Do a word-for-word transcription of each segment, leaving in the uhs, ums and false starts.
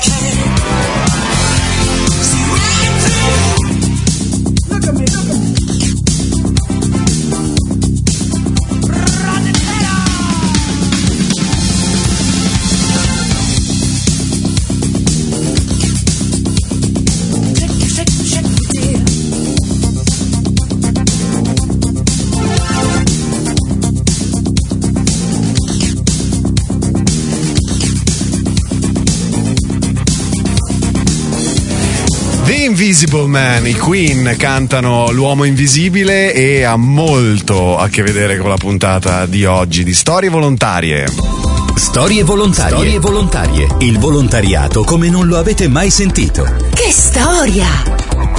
Invisible Man, i Queen cantano L'uomo invisibile e ha molto a che vedere con la puntata di oggi di Storie Volontarie. Storie volontarie. Storie volontarie. Il volontariato come non lo avete mai sentito. Che storia!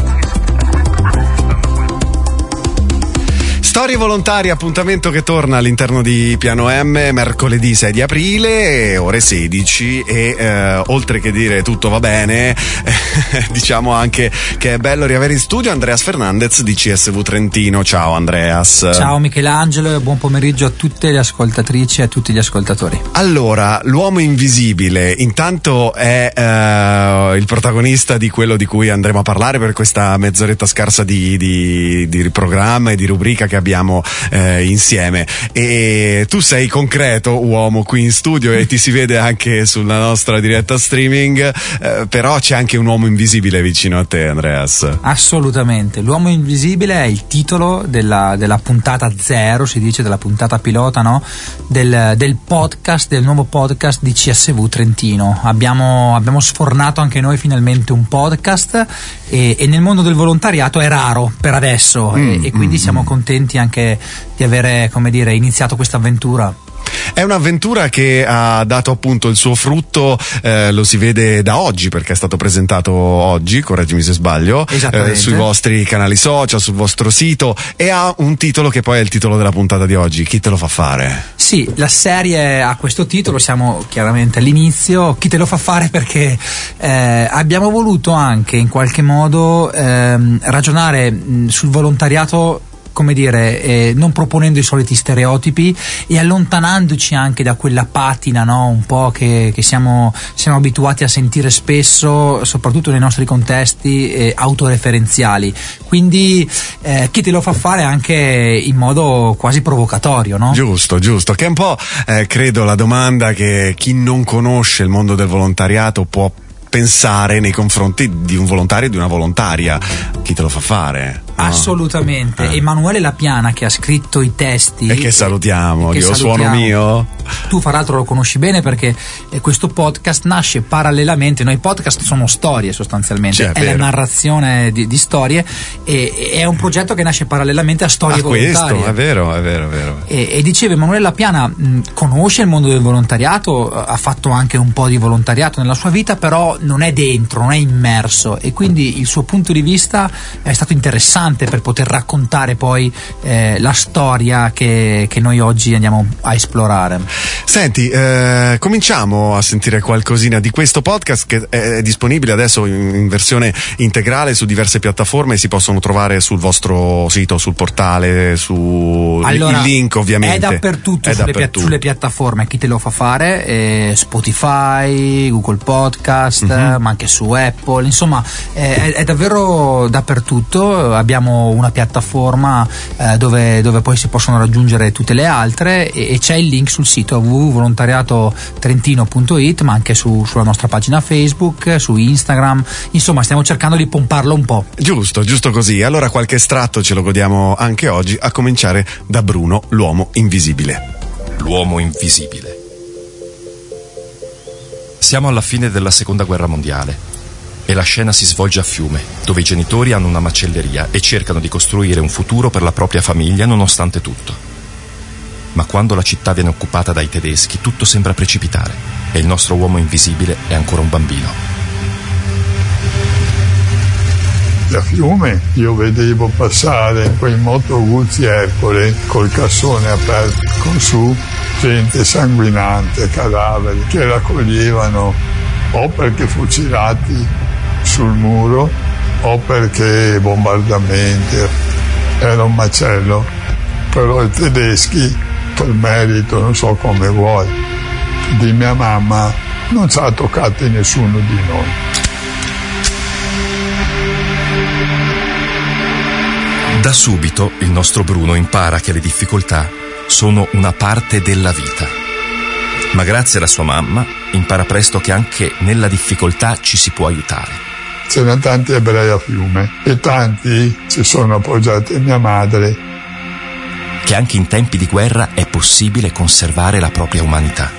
Storie Volontarie, appuntamento che torna all'interno di Piano M mercoledì sei di aprile, ore sedici e eh, oltre che dire tutto va bene, eh, diciamo anche che è bello riavere in studio Andreas Fernandez di C S V Trentino. Ciao Andreas. Ciao Michelangelo e buon pomeriggio a tutte le ascoltatrici e a tutti gli ascoltatori. Allora, L'uomo invisibile intanto è eh, il protagonista di quello di cui andremo a parlare per questa mezz'oretta scarsa di, di, di programma e di rubrica che abbiamo eh, insieme. E tu sei concreto uomo qui in studio e ti si vede anche sulla nostra diretta streaming, eh, però c'è anche un uomo invisibile vicino a te, Andreas. Assolutamente, L'uomo invisibile è il titolo della, della puntata zero, si dice, della puntata pilota, no? Del, del podcast, del nuovo podcast di C S V Trentino. Abbiamo, abbiamo sfornato anche noi finalmente un podcast e, e nel mondo del volontariato è raro per adesso mm, e, e quindi mm, siamo mm. contenti anche di avere, come dire, iniziato questa avventura. È un'avventura che ha dato appunto il suo frutto, eh, lo si vede da oggi perché è stato presentato oggi, correggimi se sbaglio, eh, sui vostri canali social, sul vostro sito, e ha un titolo che poi è il titolo della puntata di oggi. Chi te lo fa fare? Sì, la serie ha questo titolo, siamo chiaramente all'inizio. Chi te lo fa fare? Perché eh, abbiamo voluto anche in qualche modo ehm, ragionare mh, sul volontariato, come dire, eh, non proponendo i soliti stereotipi e allontanandoci anche da quella patina, no, un po' che, che siamo, siamo abituati a sentire spesso, soprattutto nei nostri contesti eh, autoreferenziali. Quindi eh, chi te lo fa fare anche in modo quasi provocatorio, no? Giusto, giusto, che è un po' eh, credo la domanda che chi non conosce il mondo del volontariato può pensare nei confronti di un volontario e di una volontaria. Chi te lo fa fare? No? Assolutamente. Eh. Emanuele Lapiana, che ha scritto i testi e che salutiamo, e che io salutiamo. Suono mio. Tu fra l'altro lo conosci bene perché eh, questo podcast nasce parallelamente. Noi podcast sono storie sostanzialmente, cioè, è, è la narrazione di, di storie e, e è un progetto che nasce parallelamente a Storie ah, Volontarie. Questo è vero, è vero, è vero. E, e diceva Emanuele Lapiana, mh, conosce il mondo del volontariato, ha fatto anche un po' di volontariato nella sua vita, però non è dentro, non è immerso, e quindi il suo punto di vista è stato interessante per poter raccontare poi eh, la storia che, che noi oggi andiamo a esplorare. Senti, eh, cominciamo a sentire qualcosina di questo podcast che è disponibile adesso in, in versione integrale su diverse piattaforme. Si possono trovare sul vostro sito, sul portale, su allora, il link ovviamente. È dappertutto, è sulle, dappertutto. Pia- sulle piattaforme. Chi te lo fa fare? Eh, Spotify, Google Podcast, mm-hmm. ma anche su Apple, insomma eh, è, è davvero dappertutto. Abbiamo una piattaforma eh, dove, dove poi si possono raggiungere tutte le altre e, e c'è il link sul sito w w w punto volontariato trentino punto i t, ma anche su, sulla nostra pagina Facebook, su Instagram. Insomma, stiamo cercando di pomparlo un po'. Giusto, giusto così. Allora qualche estratto ce lo godiamo anche oggi, a cominciare da Bruno, l'uomo invisibile. L'uomo invisibile. Siamo alla fine della seconda guerra mondiale e la scena si svolge a Fiume, dove i genitori hanno una macelleria e cercano di costruire un futuro per la propria famiglia nonostante tutto. Ma quando la città viene occupata dai tedeschi, tutto sembra precipitare e il nostro uomo invisibile è ancora un bambino. Da Fiume io vedevo passare quei motoguzzi Ercole col cassone aperto, con su gente sanguinante, cadaveri che raccoglievano o perché fucilati sul muro o perché bombardamenti. Era un macello, però i tedeschi, per merito, non so come vuoi, di mia mamma, non ci ha toccati nessuno di noi. Da subito il nostro Bruno impara che le difficoltà sono una parte della vita. Ma grazie alla sua mamma impara presto che anche nella difficoltà ci si può aiutare. C'erano tanti ebrei a Fiume e tanti si sono appoggiati a mia madre. Che anche in tempi di guerra è possibile conservare la propria umanità.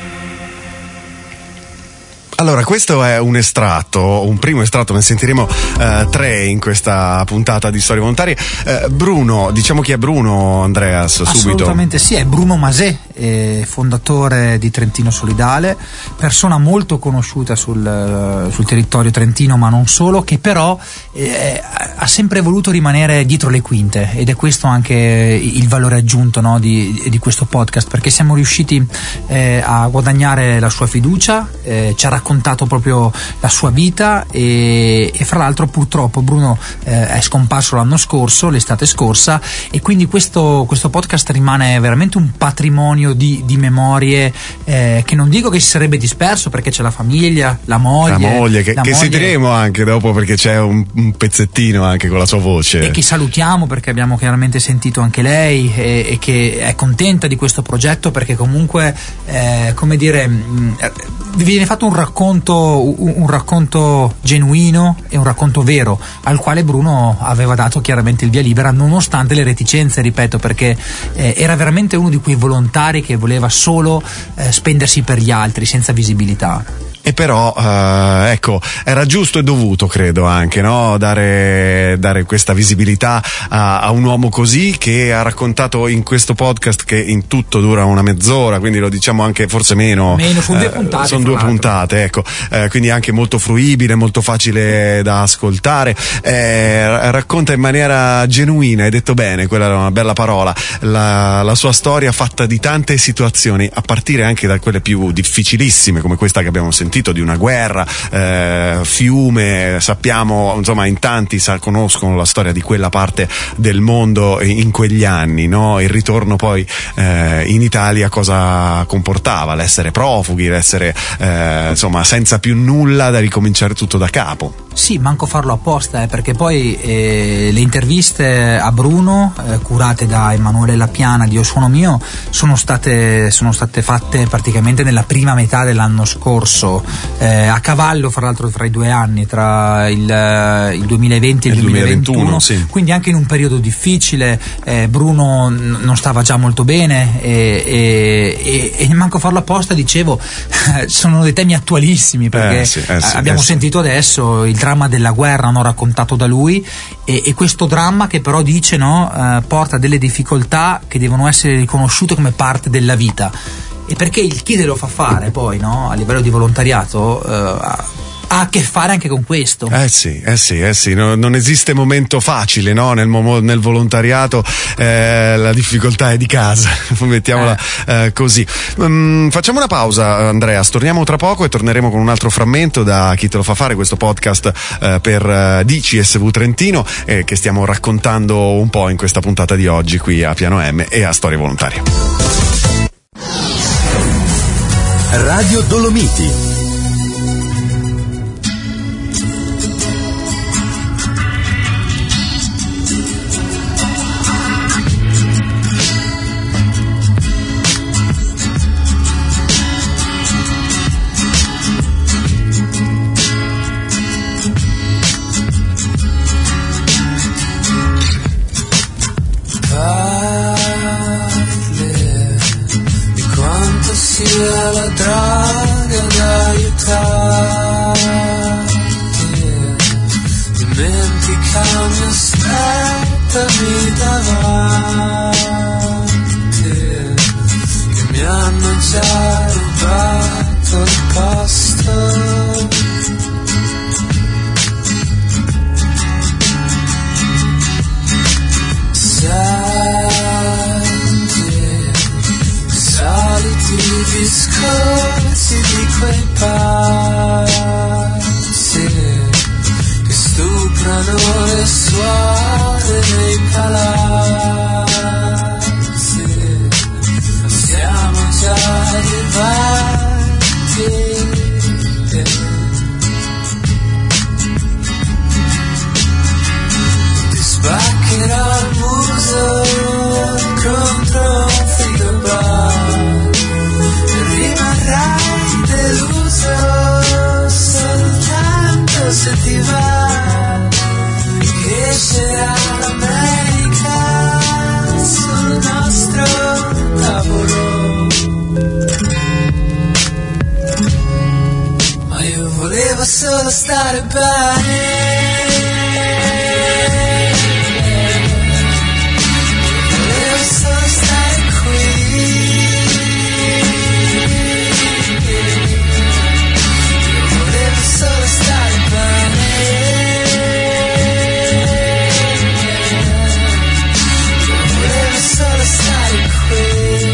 Allora, questo è un estratto, un primo estratto, ne sentiremo eh, tre in questa puntata di Storie Volontarie. Eh, Bruno, diciamo chi è Bruno, Andreas, subito. Assolutamente sì, è Bruno Masè, eh, fondatore di Trentino Solidale, persona molto conosciuta sul, sul territorio trentino, ma non solo, che però eh, ha sempre voluto rimanere dietro le quinte, ed è questo anche il valore aggiunto, no, di, di questo podcast, perché siamo riusciti eh, a guadagnare la sua fiducia, eh, ci ha raccontato proprio la sua vita e, e fra l'altro purtroppo Bruno eh, è scomparso l'anno scorso, l'estate scorsa, e quindi questo, questo podcast rimane veramente un patrimonio di, di memorie eh, che non dico che si sarebbe disperso, perché c'è la famiglia, la moglie, la moglie che, la che moglie, sentiremo anche dopo, perché c'è un, un pezzettino anche con la sua voce, e che salutiamo perché abbiamo chiaramente sentito anche lei, e, e che è contenta di questo progetto, perché comunque eh, come dire mh, viene fatto un racconto un, un racconto genuino e un racconto vero, al quale Bruno aveva dato chiaramente il via libera, nonostante le reticenze, ripeto, perché eh, era veramente uno di quei volontari che voleva solo eh, spendersi per gli altri senza visibilità. E però eh, ecco, era giusto e dovuto, credo anche, no? Dare, dare questa visibilità a, a un uomo così, che ha raccontato in questo podcast, che in tutto dura una mezz'ora, quindi lo diciamo anche forse meno. Meno, sono due puntate. Eh, sono due puntate, ecco, eh, quindi anche molto fruibile, molto facile da ascoltare. Eh, racconta in maniera genuina, hai detto bene, quella era una bella parola, la, la sua storia fatta di tante situazioni, a partire anche da quelle più difficilissime, come questa che abbiamo sentito, di una guerra, eh, Fiume, sappiamo, insomma, in tanti sa, conoscono la storia di quella parte del mondo in quegli anni, no? Il ritorno poi eh, in Italia cosa comportava, l'essere profughi, l'essere eh, insomma senza più nulla, da ricominciare tutto da capo. Sì, manco farlo apposta, eh, perché poi eh, le interviste a Bruno, eh, curate da Emanuele Lappiana di Io Suono Mio, sono state, sono state fatte praticamente nella prima metà dell'anno scorso, eh, a cavallo fra l'altro tra i due anni, tra il, il duemilaventi e il, il duemilaventuno, duemilaventuno, sì. Quindi anche in un periodo difficile. eh, Bruno n- non stava già molto bene e, e, e, e manco farlo apposta, dicevo, sono dei temi attualissimi, perché eh, sì, eh, sì, abbiamo eh, sentito sì. adesso il dramma della guerra, no, raccontato da lui, e, e questo dramma che però dice, no, eh, porta delle difficoltà che devono essere riconosciute come parte della vita, e perché il chi te lo fa fare poi, no, a livello di volontariato eh, ha a che fare anche con questo. Eh sì, eh sì, eh sì, no, non esiste momento facile, no? Nel, nel volontariato eh, la difficoltà è di casa, mettiamola eh. Eh, così. Um, facciamo una pausa, Andreas, torniamo tra poco e torneremo con un altro frammento da Chi te lo fa fare, questo podcast eh, per eh, di C S V Trentino, eh, che stiamo raccontando un po' in questa puntata di oggi qui a Piano M e a Storie Volontarie. Radio Dolomiti. La droga da aiutarti, dimenticami, aspettami davanti, che mi hanno già rubato il posto. Soliti discorsi di quei pazzi che stuprano le suore nei palazzi. Siamo già arrivati, solo stare bene. Volevo solo stare qui. Volevo solo stare bene. Volevo solo stare qui.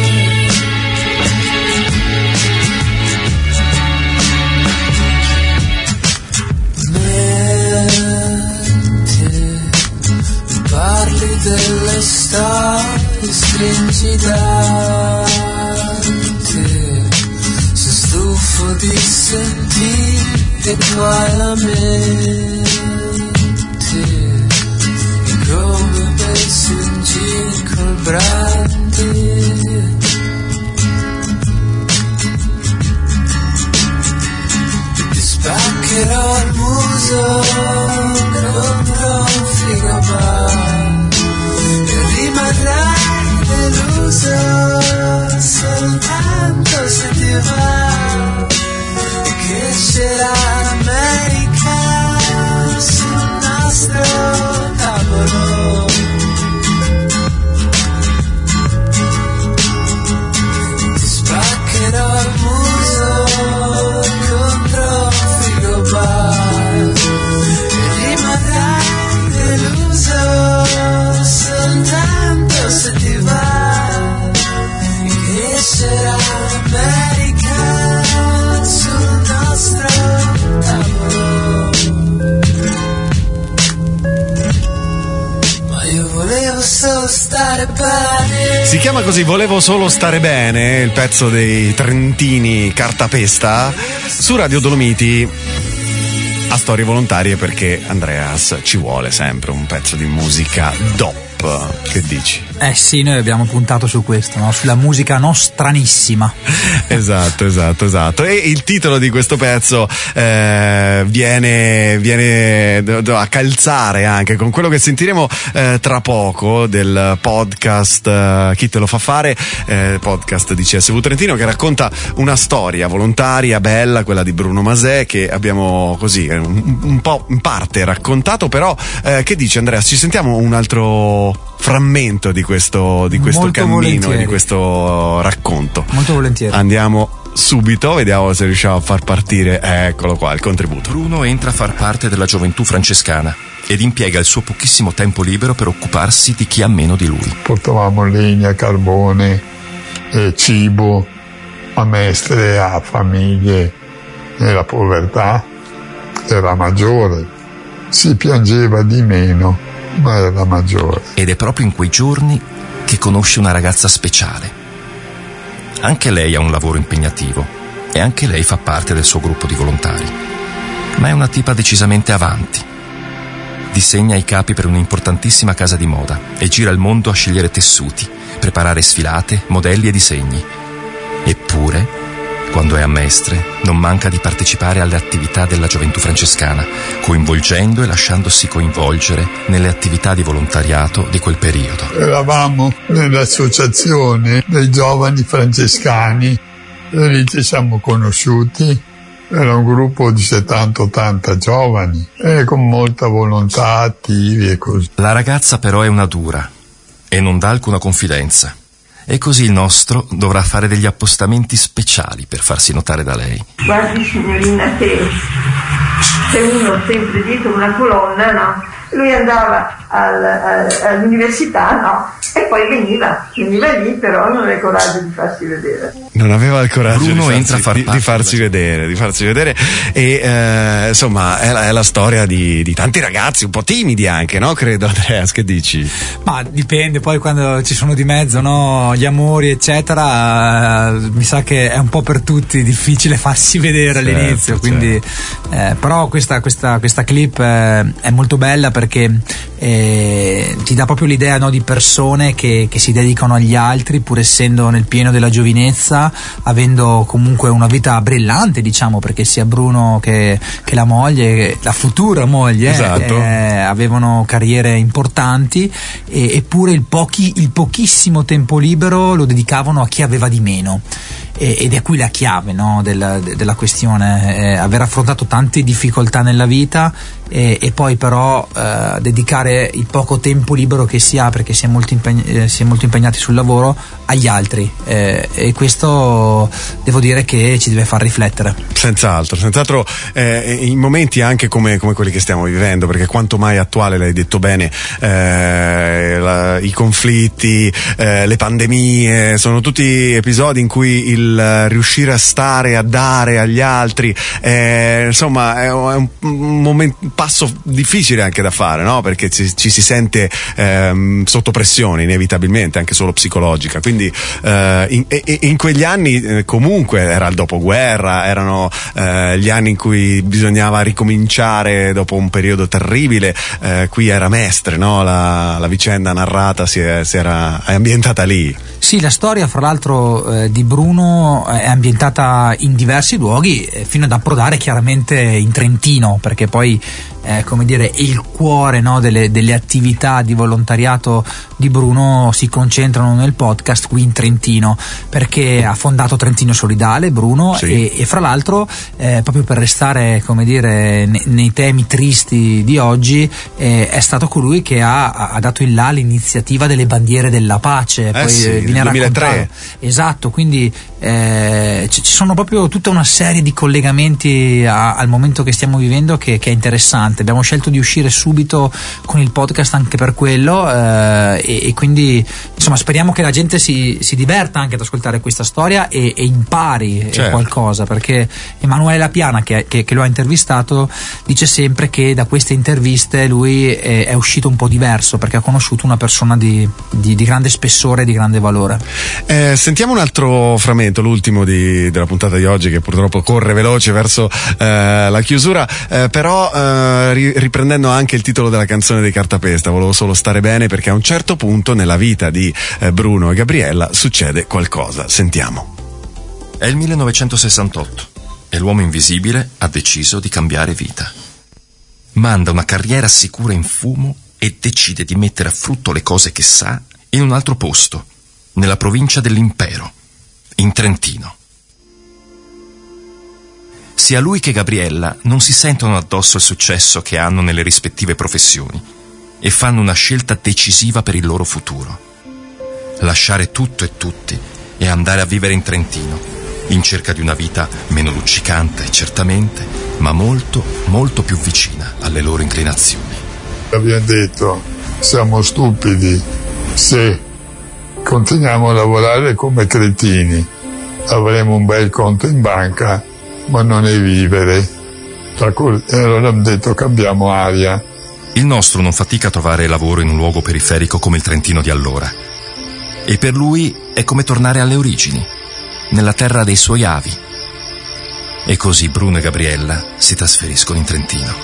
Parli delle storie, stringi da te. Sono stufo di sentire qua la mente. E come pensi in giro col brandy. Ti spaccherò il muso contro un frigobar. Rimarrai deluso soltanto se ti va. Crescerà l'America sul nostro tavolo. Ti spaccherò il muso contro un frigobar. Rimarrai deluso soltanto se ti va. Crescerà l'America sul nostro tavolo. Ma io volevo solo stare bene. Si chiama così, Volevo solo stare bene, il pezzo dei trentini Cartapesta su Radio Dolomiti a Storie Volontarie, perché Andreas ci vuole sempre un pezzo di musica dopo. Che dici? Eh sì, noi abbiamo puntato su questo, no? Sulla musica nostranissima. Esatto, esatto, esatto. E il titolo di questo pezzo eh, viene, viene a calzare anche con quello che sentiremo eh, tra poco del podcast eh, Chi te lo fa fare, eh, podcast di C S V Trentino, che racconta una storia volontaria bella, quella di Bruno Masè, che abbiamo così un, un po' in parte raccontato, però eh, che dici Andrea? Ci sentiamo un altro frammento di questo, di questo Molto cammino, volentieri. di questo racconto. Molto volentieri. Andiamo subito, vediamo se riusciamo a far partire, eccolo qua, il contributo. Bruno entra a far parte della gioventù francescana ed impiega il suo pochissimo tempo libero per occuparsi di chi ha meno di lui. Portavamo legna, carbone, eh, cibo a mestre, a famiglie, e la povertà era maggiore, si piangeva di meno, ma era maggiore. Ed è proprio in quei giorni che conosce una ragazza speciale. Anche lei ha un lavoro impegnativo e anche lei fa parte del suo gruppo di volontari, ma è una tipa decisamente avanti. Disegna i capi per un'importantissima casa di moda e gira il mondo a scegliere tessuti, preparare sfilate, modelli e disegni. Eppure, quando è a Mestre, non manca di partecipare alle attività della gioventù francescana, coinvolgendo e lasciandosi coinvolgere nelle attività di volontariato di quel periodo. Eravamo nell'associazione dei giovani francescani e lì ci siamo conosciuti. Era un gruppo di settanta ottanta giovani e con molta volontà, attivi e così. La ragazza però è una dura e non dà alcuna confidenza. E così il nostro dovrà fare degli appostamenti speciali per farsi notare da lei. Guardi signorina, che c'è uno sempre dietro una colonna, no? Lui andava al, al, all'università, no? E poi veniva, veniva lì, però non aveva il coraggio di farsi vedere. Non aveva il coraggio Bruno di entra farsi, a far di, di farsi vedere, di farsi vedere e eh, insomma è la, è la storia di, di tanti ragazzi un po' timidi anche, no? Credo, Andreas, che dici? Ma dipende, poi quando ci sono di mezzo, no, gli amori eccetera, eh, mi sa che è un po' per tutti difficile farsi vedere Certo, all'inizio, quindi certo. eh, però questa, questa, questa clip eh, è molto bella perché eh, ti dà proprio l'idea, no, di persone che, che si dedicano agli altri pur essendo nel pieno della giovinezza, avendo comunque una vita brillante, diciamo, perché sia Bruno che, che la moglie, la futura moglie, esatto. eh, avevano carriere importanti, e, eppure il, pochi, il pochissimo tempo libero lo dedicavano a chi aveva di meno. Ed è qui la chiave, no, della, della questione, eh, aver affrontato tante difficoltà nella vita e, e poi però eh, dedicare il poco tempo libero che si ha, perché si è molto, impegn- eh, si è molto impegnati sul lavoro, agli altri, eh, e questo devo dire che ci deve far riflettere. Senz'altro, senz'altro eh, in momenti anche come, come quelli che stiamo vivendo, perché quanto mai attuale, l'hai detto bene, eh, la, i conflitti, eh, le pandemie, sono tutti episodi in cui il riuscire a stare, a dare agli altri, eh, insomma è un, un, momento, un passo difficile anche da fare, no? Perché ci, ci si sente ehm, sotto pressione inevitabilmente, anche solo psicologica, quindi eh, in, in quegli anni eh, comunque era il dopoguerra, erano eh, gli anni in cui bisognava ricominciare dopo un periodo terribile, eh, qui era Mestre, no? la, la vicenda narrata si, è, si era è ambientata lì. Sì, la storia fra l'altro eh, di Bruno è ambientata in diversi luoghi, eh, fino ad approdare chiaramente in Trentino, perché poi eh, come dire, il cuore, no, delle, delle attività di volontariato di Bruno si concentrano nel podcast qui in Trentino, perché ha fondato Trentino Solidale Bruno, sì. e, e fra l'altro eh, proprio per restare, come dire, ne, nei temi tristi di oggi, eh, è stato colui che ha, ha dato il là all'iniziativa delle bandiere della pace, eh poi sì, eh, viene duemilatré. Esatto, quindi eh, ci sono proprio tutta una serie di collegamenti a, al momento che stiamo vivendo che, che è interessante. Abbiamo scelto di uscire subito con il podcast anche per quello, eh, e, e quindi insomma speriamo che la gente si, si diverta anche ad ascoltare questa storia e, e impari certo. qualcosa, perché Emanuele Lapiana che, che, che lo ha intervistato dice sempre che da queste interviste lui è, è uscito un po' diverso, perché ha conosciuto una persona di, di, di grande spessore e di grande valore. Eh, sentiamo un altro frammento, l'ultimo di, della puntata di oggi, che purtroppo corre veloce verso eh, la chiusura, eh, però eh, riprendendo anche il titolo della canzone dei Cartapesta, volevo solo stare bene, perché a un certo punto nella vita di eh, Bruno e Gabriella succede qualcosa. Sentiamo. È il millenovecentosessantotto e l'uomo invisibile ha deciso di cambiare vita. Manda una carriera sicura in fumo e decide di mettere a frutto le cose che sa in un altro posto, nella provincia dell'Impero, in Trentino. Sia lui che Gabriella non si sentono addosso il successo che hanno nelle rispettive professioni e fanno una scelta decisiva per il loro futuro: lasciare tutto e tutti e andare a vivere in Trentino, in cerca di una vita meno luccicante, certamente, ma molto, molto più vicina alle loro inclinazioni. Abbiamo detto, siamo stupidi se continuiamo a lavorare come cretini, avremo un bel conto in banca, ma non è vivere. E allora abbiamo detto, cambiamo aria. Il nostro non fatica a trovare lavoro in un luogo periferico come il Trentino di allora. E per lui è come tornare alle origini, nella terra dei suoi avi. E così Bruno e Gabriella si trasferiscono in Trentino.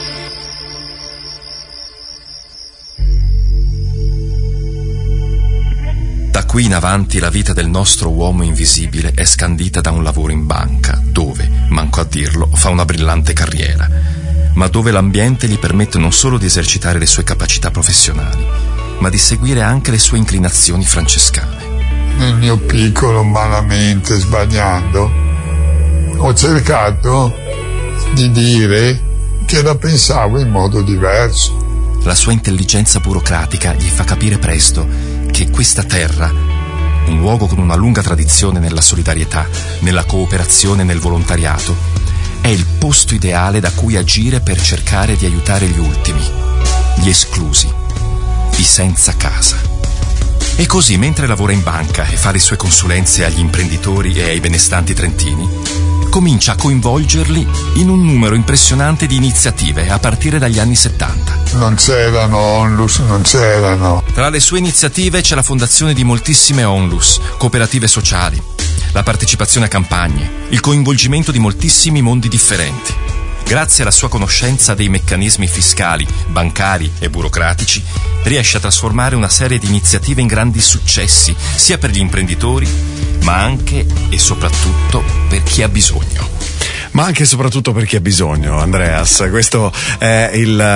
Da qui in avanti la vita del nostro uomo invisibile è scandita da un lavoro in banca, dove, manco a dirlo, fa una brillante carriera, ma dove l'ambiente gli permette non solo di esercitare le sue capacità professionali, ma di seguire anche le sue inclinazioni francescane. Nel mio piccolo, malamente, sbagliando, ho cercato di dire che la pensavo in modo diverso. La sua intelligenza burocratica gli fa capire presto che questa terra, un luogo con una lunga tradizione nella solidarietà, nella cooperazione e nel volontariato, è il posto ideale da cui agire per cercare di aiutare gli ultimi, gli esclusi, i senza casa. E così, mentre lavora in banca e fa le sue consulenze agli imprenditori e ai benestanti trentini, comincia a coinvolgerli in un numero impressionante di iniziative a partire dagli anni settanta. Non c'erano onlus, non c'erano. Tra le sue iniziative c'è la fondazione di moltissime onlus, cooperative sociali, la partecipazione a campagne, il coinvolgimento di moltissimi mondi differenti. grazie alla sua conoscenza dei meccanismi fiscali, bancari e burocratici, riesce a trasformare una serie di iniziative in grandi successi, sia per gli imprenditori, ma anche e soprattutto per chi ha bisogno. Ma anche e soprattutto per chi ha bisogno, Andreas. Questo è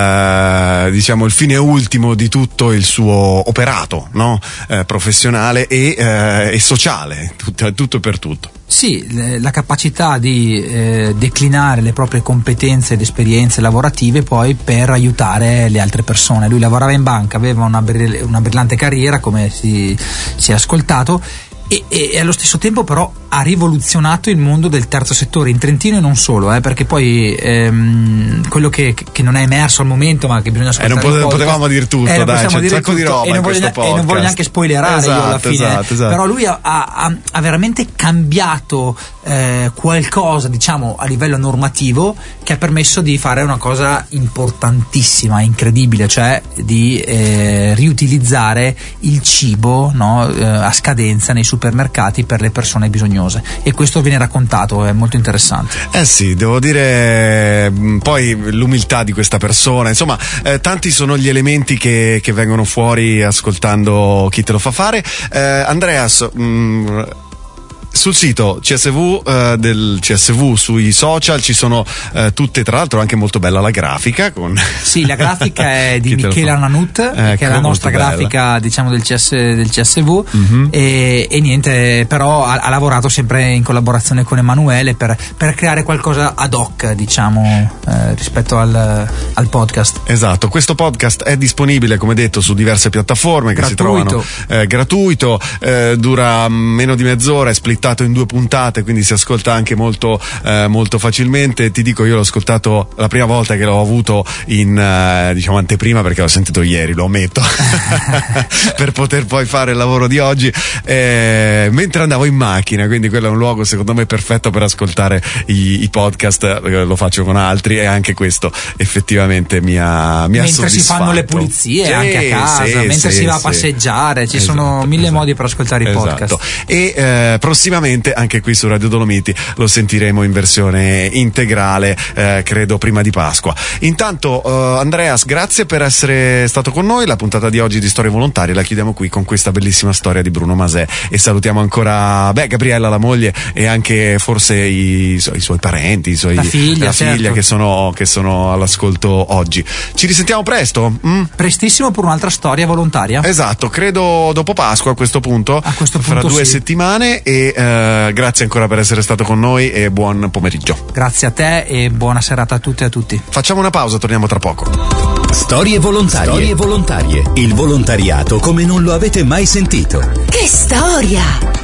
il, diciamo, il fine ultimo di tutto il suo operato, no? Eh, professionale e, eh, e sociale, tutto, tutto per tutto. Sì, la capacità di eh, declinare le proprie competenze ed esperienze lavorative poi per aiutare le altre persone. Lui lavorava in banca, aveva una, brill- una brillante carriera, come si, si è ascoltato, e, e allo stesso tempo però ha rivoluzionato il mondo del terzo settore in Trentino e non solo, eh, perché poi ehm, quello che, che non è emerso al momento ma che bisogna ascoltare, eh, non pote- potevamo dire tutto, eh, dai, c'è un sacco di roba e non, in voglio, questo podcast. e non voglio neanche spoilerare, esatto, io alla fine, esatto, esatto. Però lui ha, ha, ha veramente cambiato eh, qualcosa, diciamo, a livello normativo, che ha permesso di fare una cosa importantissima, incredibile, cioè di eh, riutilizzare il cibo, no, eh, a scadenza nei supermercati per le persone bisognose, e questo viene raccontato, è molto interessante. Eh sì, devo dire, poi l'umiltà di questa persona, insomma, eh, tanti sono gli elementi che, che vengono fuori ascoltando Chi te lo fa fare. eh, Andreas, mh, sul sito C S V eh, del C S V, sui social ci sono eh, tutte, tra l'altro anche molto bella la grafica con... Sì, la grafica è di Michele Arnanut, ecco, che è la nostra grafica, bella, diciamo, del, C S, del C S V, mm-hmm. e, e niente, però ha, ha lavorato sempre in collaborazione con Emanuele per, per creare qualcosa ad hoc, diciamo, eh, rispetto al, al podcast. Esatto, questo podcast è disponibile, come detto, su diverse piattaforme che gratuito. si trovano, eh, gratuito, eh, dura meno di mezz'ora, è splittato in due puntate, quindi si ascolta anche molto eh, molto facilmente. Ti dico, io l'ho ascoltato la prima volta che l'ho avuto in eh, diciamo anteprima, perché l'ho sentito ieri, lo ammetto, per poter poi fare il lavoro di oggi, eh, mentre andavo in macchina, quindi quello è un luogo secondo me perfetto per ascoltare i, i podcast. eh, lo faccio con altri e anche questo effettivamente mi ha, mi ha mentre soddisfatto. Si fanno le pulizie, sì, anche a casa, sì, mentre sì, si va a sì. passeggiare, ci esatto, sono mille esatto. modi per ascoltare i esatto. podcast. E eh, prossimamente anche qui su Radio Dolomiti lo sentiremo in versione integrale, eh, credo prima di Pasqua. Intanto eh, Andreas, grazie per essere stato con noi. La puntata di oggi di Storie Volontarie la chiudiamo qui con questa bellissima storia di Bruno Masè, e salutiamo ancora beh, Gabriella, la moglie, e anche forse i, i suoi parenti, i suoi, la figlia, la figlia certo. che sono, che sono all'ascolto oggi. Ci risentiamo presto? Mm? Prestissimo per un'altra storia volontaria. Esatto, credo dopo Pasqua a questo punto, a questo punto fra due sì. settimane, e eh, grazie ancora per essere stato con noi e buon pomeriggio. Grazie a te e buona serata a tutte e a tutti. Facciamo una pausa, torniamo tra poco. Storie volontarie. Storie volontarie. Il volontariato come non lo avete mai sentito. Che storia!